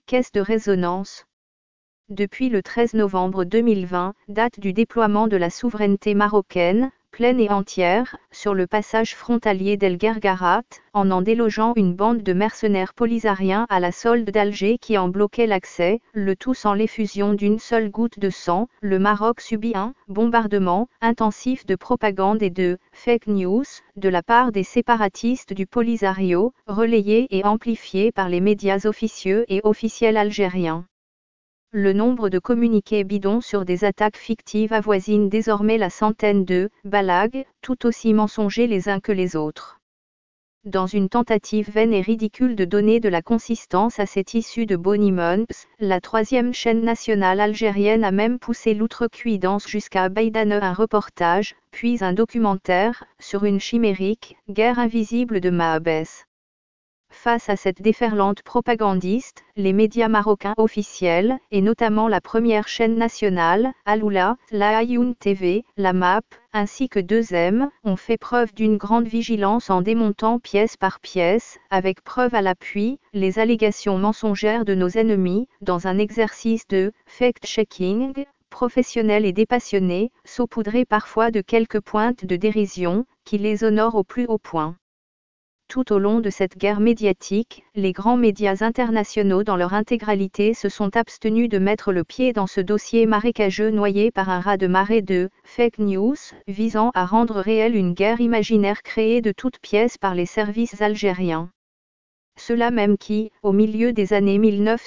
caisse de résonance. Depuis le 13 novembre 2020, date du déploiement de la souveraineté marocaine, pleine et entière, sur le passage frontalier d'El Guergarat, en délogeant une bande de mercenaires polisariens à la solde d'Alger qui en bloquait l'accès, le tout sans l'effusion d'une seule goutte de sang, le Maroc subit un bombardement intensif de propagande et de fake news de la part des séparatistes du Polisario, relayés et amplifiés par les médias officieux et officiels algériens. Le nombre de communiqués bidons sur des attaques fictives avoisine désormais la centaine de balagues, tout aussi mensongers les uns que les autres. Dans une tentative vaine et ridicule de donner de la consistance à cette issue de Bonimons, la troisième chaîne nationale algérienne a même poussé l'outrecuidance jusqu'à Baïdane un reportage, puis un documentaire, sur une chimérique guerre invisible de Mahabès. Face à cette déferlante propagandiste, les médias marocains officiels, et notamment la première chaîne nationale, Al-Oula, la Ayoun TV, la MAP, ainsi que 2M, ont fait preuve d'une grande vigilance en démontant pièce par pièce, avec preuve à l'appui, les allégations mensongères de nos ennemis, dans un exercice de fact-checking, professionnel et dépassionné, saupoudré parfois de quelques pointes de dérision, qui les honorent au plus haut point. Tout au long de cette guerre médiatique, les grands médias internationaux dans leur intégralité se sont abstenus de mettre le pied dans ce dossier marécageux noyé par un raz-de-marée de fake news, visant à rendre réelle une guerre imaginaire créée de toutes pièces par les services algériens. Ceux-là même qui, au milieu des années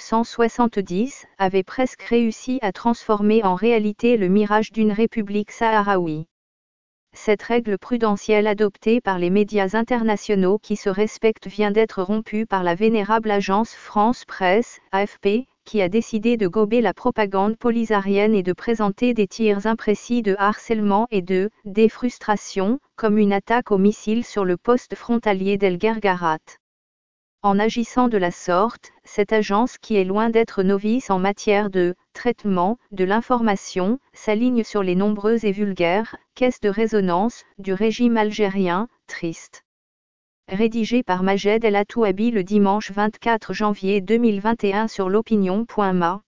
1970, avaient presque réussi à transformer en réalité le mirage d'une république sahraoui. Cette règle prudentielle adoptée par les médias internationaux qui se respectent vient d'être rompue par la vénérable agence France Presse, AFP, qui a décidé de gober la propagande polisarienne et de présenter des tirs imprécis de harcèlement et de défrustration, comme une attaque au missile sur le poste frontalier d'El Guergarat. En agissant de la sorte, cette agence qui est loin d'être novice en matière de traitement de l'information, s'aligne sur les nombreuses et vulgaires caisses de résonance du régime algérien, triste. Rédigé par Majed El Atouabi le dimanche 24 janvier 2021 sur l'opinion.ma.